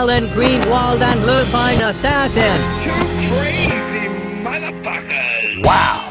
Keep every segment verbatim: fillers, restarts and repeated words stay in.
Alan Greenwald and Lupine Assassin. Two crazy motherfuckers. Wow.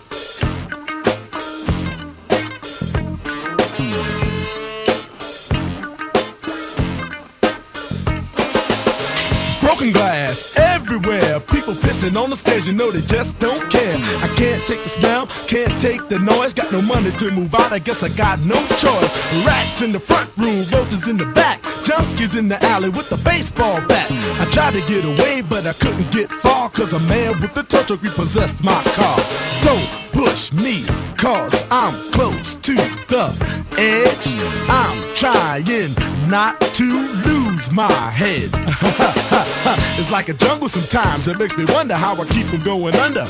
Broken glass everywhere. People pissing on the stage, you know they just don't care. I can't take the smell, can't take the noise. Got no money to move out, I guess I got no choice. Rats in the front room, roaches in the back, junkies in the alley with the baseball bat. I tried to get away, but I couldn't get far, cause a man with a tow truck repossessed my car. Don't push me, cause I'm close to the edge. I'm trying not to lose my head. It's like a jungle sometimes, it makes me wonder how I keep from going under.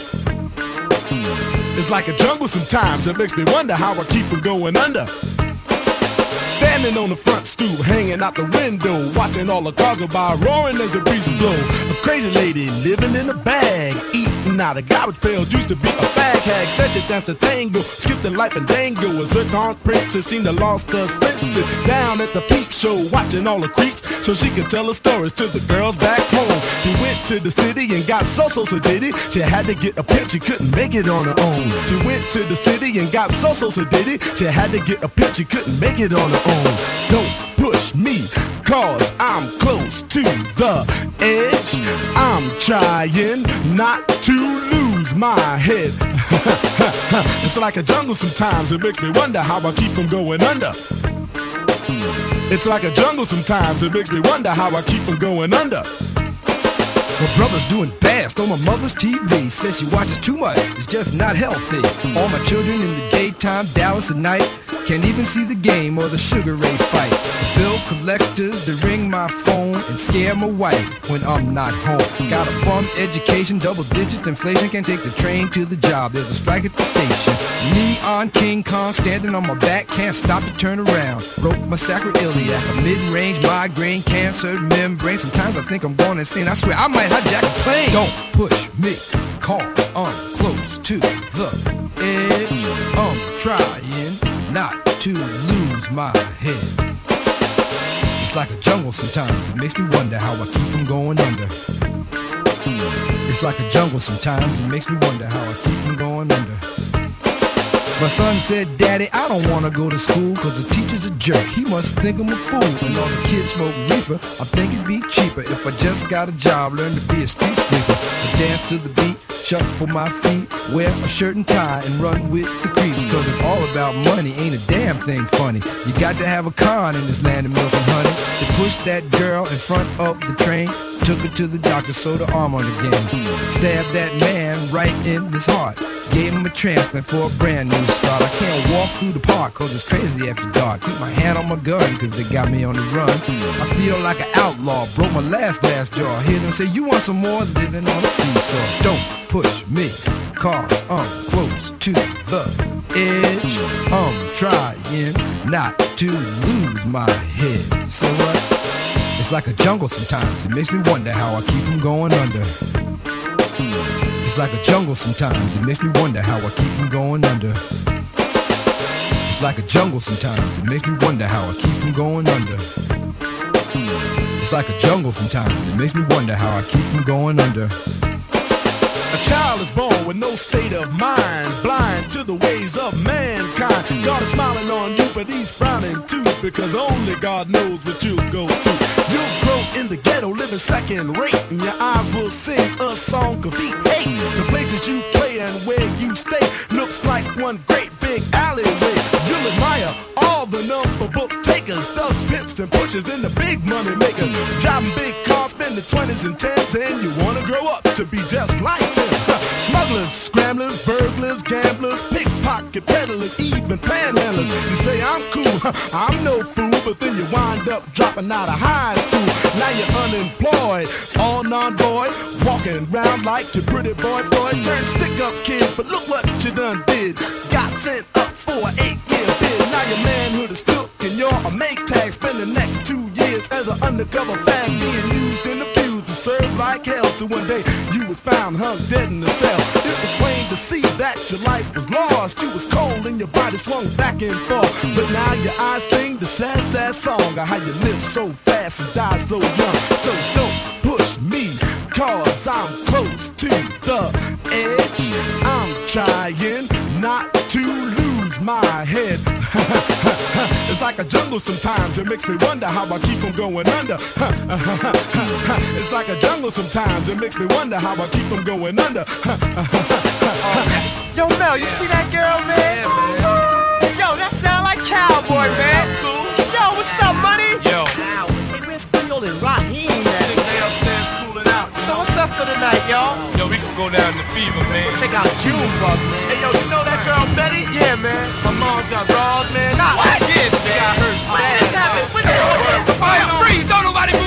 It's like a jungle sometimes, it makes me wonder how I keep from going under. Standing on the front stoop, hanging out the window, watching all the cars go by, roaring as the breezes blow. A crazy lady living in a bag, eating out of garbage pails, used to be a fag hag. Said she danced a tango, skipped the life and dango. A zircon princess seemed to lost her senses. Down at the peep show, watching all the creeps, so she could tell her stories to the girls back home. She went to the city and got so so so did it. She had to get a pimp, she couldn't make it on her own. She went to the city and got so so so did it. She had to get a pimp, she couldn't make it on her own. Don't push me, cause I'm close to the edge. I'm trying not to lose my head. It's like a jungle sometimes, it makes me wonder how I keep from going under. It's like a jungle sometimes, it makes me wonder how I keep from going under. My brother's doing best on my mother's T V. Says she watches too much, it's just not healthy. All my children in the daytime, Dallas at night. Can't even see the game or the Sugar Ray fight. The bill collectors, they ring my phone and scare my wife when I'm not home. Got a bum education, double digit inflation. Can't take the train to the job, there's a strike at the station. Neon King Kong standing on my back, can't stop to turn around. Broke my sacroiliac, a mid-range migraine, cancer membrane. Sometimes I think I'm going insane, I swear I might hijack a plane. Don't push me, cause I'm close to the edge. I'm trying not to lose my head. It's like a jungle sometimes, it makes me wonder how I keep from going under. It's like a jungle sometimes, it makes me wonder how I keep from going under. My son said, Daddy, I don't wanna go to school, cause the teacher's a jerk, he must think I'm a fool. And all the kids smoke reefer, I think it'd be cheaper if I just got a job, learn to be a street sweeper. I dance to the beat, shuffle my feet, wear a shirt and tie and run with the creeps. Cause it's all about money, ain't a damn thing funny. You got to have a con in this land of milk and honey. They pushed that girl in front of the train, took her to the doctor, sewed her arm on again. Stabbed that man right in his heart, gave him a transplant for a brand new start. I can't walk through the park cause it's crazy after dark. Keep my hand on my gun cause they got me on the run. I feel like an outlaw, broke my last glass jaw. Hear them say, you want some more, living on a seesaw. Don't push me, cause I'm close to the edge. I'm trying not to lose my head. So what? It's like a jungle sometimes, it makes me wonder how I keep from going under. It's like a jungle sometimes, it makes me wonder how I keep from going under. It's like a jungle sometimes, it makes me wonder how I keep from going under. It's like a jungle sometimes, it makes me wonder how I keep from going under. A child is born with no state of mind, blind to the ways of mankind. God is smiling on you, but he's frowning too, because only God knows what you'll go through. You'll grow in the ghetto, living second rate, and your eyes will sing a song of deep hate. The places you play and where you stay looks like one great big alleyway. You'll admire all the number book takers, thugs, pimps, and pushers, and the big money makers. Driving big cars, spending twenties and tens, and you wanna grow up to be just like them. Smugglers, scramblers, burglars, gamblers, pickpocket peddlers, even panhandlers. You say I'm cool, I'm no fool, but then you wind up dropping out of high school. Now you're unemployed, all non-void, walking around like your pretty boy Floyd. Turned stick-up kid, but look what you done did. Got sent up for an eight-year bid. Now your manhood is took and you're a make tag. Spend the next two years as an undercover fag, being used and abused to serve like hell. Till one day you was found hung dead in the cell. It was plain to see that your life was lost. You was cold and your body swung back and forth. But now your eyes sing the sad, sad song of how you lived so fast and died so young. So the edge. I'm trying not to lose my head. It's like a jungle sometimes. It makes me wonder how I keep on going under. It's like a jungle sometimes. It makes me wonder how I keep on going under. Yo, Mel, you see that girl, man? Yo, that sound like Cowboy, man. Yo, what's up, money? Yo. Hey, where's Creole and Raheem, man? They upstairs cooling out. So what's up for the night, y'all? Yo, we can go down to Fever, man. Check out Junebug, man. Hey, yo, you know that girl Betty? Yeah, man. My mom's got bras, man. Nah, what? Yeah, she got hurt. What just happened? What the Fire, freeze, don't nobody move.